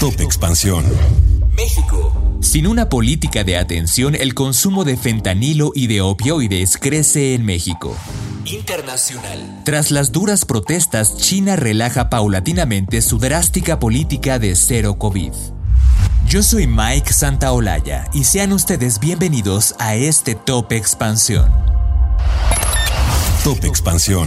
Top Expansión. México. Sin una política de atención, el consumo de fentanilo y de opioides crece en México. Internacional. Tras las duras protestas, China relaja paulatinamente su drástica política de cero COVID. Yo soy Mike Santaolalla y sean ustedes bienvenidos a este Top Expansión. Top Expansión.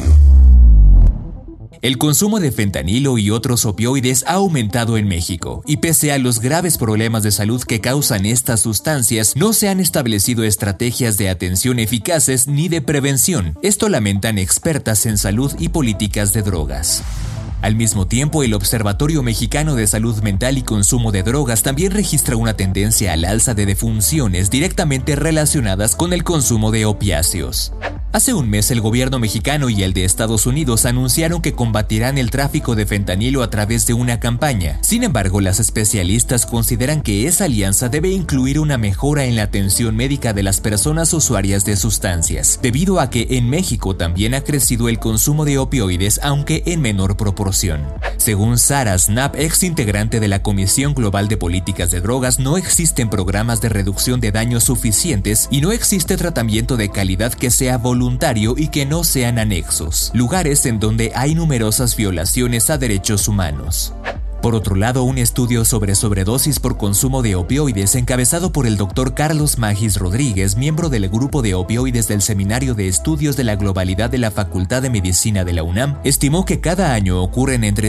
El consumo de fentanilo y otros opioides ha aumentado en México, y pese a los graves problemas de salud que causan estas sustancias, no se han establecido estrategias de atención eficaces ni de prevención. Esto lamentan expertas en salud y políticas de drogas. Al mismo tiempo, el Observatorio Mexicano de Salud Mental y Consumo de Drogas también registra una tendencia al alza de defunciones directamente relacionadas con el consumo de opiáceos. Hace un mes, el gobierno mexicano y el de Estados Unidos anunciaron que combatirán el tráfico de fentanilo a través de una campaña. Sin embargo, las especialistas consideran que esa alianza debe incluir una mejora en la atención médica de las personas usuarias de sustancias, debido a que en México también ha crecido el consumo de opioides, aunque en menor proporción. Según Sara Snap, ex integrante de la Comisión Global de Políticas de Drogas, no existen programas de reducción de daños suficientes y no existe tratamiento de calidad que sea voluntario y que no sean anexos, lugares en donde hay numerosas violaciones a derechos humanos. Por otro lado, un estudio sobre sobredosis por consumo de opioides encabezado por el Dr. Carlos Magis Rodríguez, miembro del grupo de opioides del Seminario de Estudios de la Globalidad de la Facultad de Medicina de la UNAM, estimó que cada año ocurren entre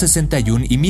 161 y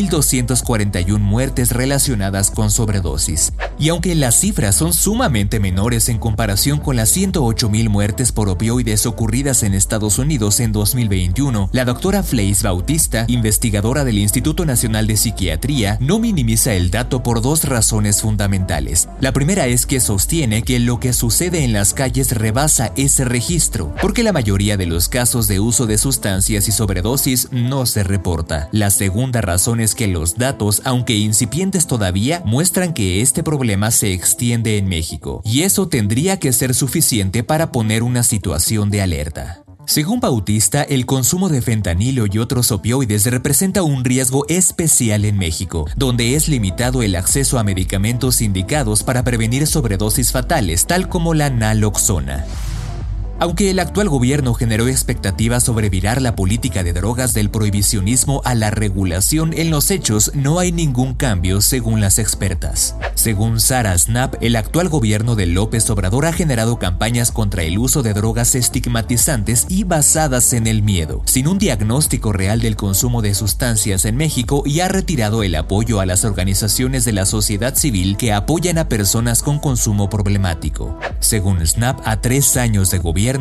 1,241 muertes relacionadas con sobredosis. Y aunque las cifras son sumamente menores en comparación con las 108,000 muertes por opioides ocurridas en Estados Unidos en 2021, la doctora Fleiss Bautista, investigadora del Instituto Nacional de Psiquiatría, no minimiza el dato por dos razones fundamentales. La primera es que sostiene que lo que sucede en las calles rebasa ese registro, porque la mayoría de los casos de uso de sustancias y sobredosis no se reporta. La segunda razón es que los datos, aunque incipientes todavía, muestran que este problema se extiende en México, y eso tendría que ser suficiente para poner una situación de alerta. Según Bautista, el consumo de fentanilo y otros opioides representa un riesgo especial en México, donde es limitado el acceso a medicamentos indicados para prevenir sobredosis fatales, tal como la naloxona. Aunque el actual gobierno generó expectativas sobre virar la política de drogas del prohibicionismo a la regulación, en los hechos no hay ningún cambio según las expertas. Según Sara Snap, el actual gobierno de López Obrador ha generado campañas contra el uso de drogas estigmatizantes y basadas en el miedo, sin un diagnóstico real del consumo de sustancias en México, y ha retirado el apoyo a las organizaciones de la sociedad civil que apoyan a personas con consumo problemático. Según Snap, a 3 años de gobierno,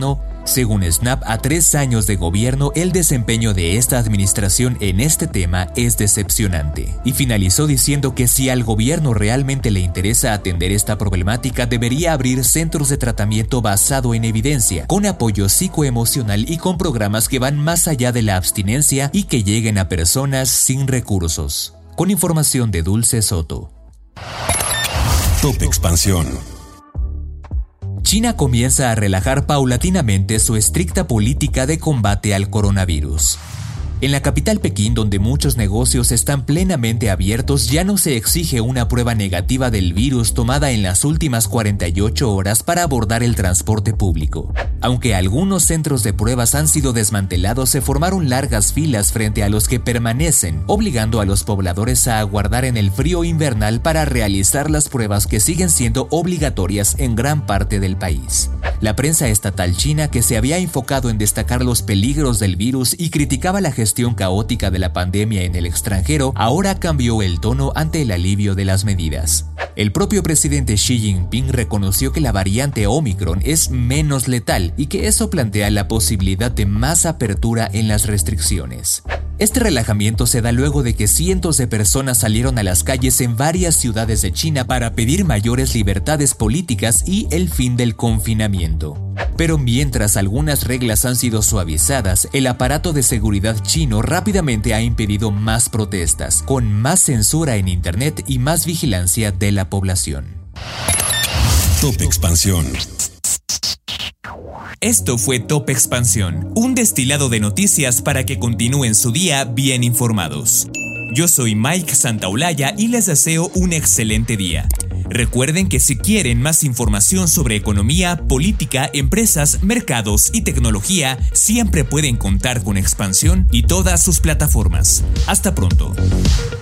el desempeño de esta administración en este tema es decepcionante. Y finalizó diciendo que si al gobierno realmente le interesa atender esta problemática, debería abrir centros de tratamiento basado en evidencia, con apoyo psicoemocional y con programas que van más allá de la abstinencia y que lleguen a personas sin recursos. Con información de Dulce Soto. Top Expansión. China comienza a relajar paulatinamente su estricta política de combate al coronavirus. En la capital Pekín, donde muchos negocios están plenamente abiertos, ya no se exige una prueba negativa del virus tomada en las últimas 48 horas para abordar el transporte público. Aunque algunos centros de pruebas han sido desmantelados, se formaron largas filas frente a los que permanecen, obligando a los pobladores a aguardar en el frío invernal para realizar las pruebas que siguen siendo obligatorias en gran parte del país. La prensa estatal china, que se había enfocado en destacar los peligros del virus y criticaba la gestión caótica de la pandemia en el extranjero, ahora cambió el tono ante el alivio de las medidas. El propio presidente Xi Jinping reconoció que la variante Omicron es menos letal y que eso plantea la posibilidad de más apertura en las restricciones. Este relajamiento se da luego de que cientos de personas salieron a las calles en varias ciudades de China para pedir mayores libertades políticas y el fin del confinamiento. Pero mientras algunas reglas han sido suavizadas, el aparato de seguridad chino rápidamente ha impedido más protestas, con más censura en Internet y más vigilancia de la población. Top Expansión. Esto fue Top Expansión, un destilado de noticias para que continúen su día bien informados. Yo soy Mike Santaolalla y les deseo un excelente día. Recuerden que si quieren más información sobre economía, política, empresas, mercados y tecnología, siempre pueden contar con Expansión y todas sus plataformas. Hasta pronto.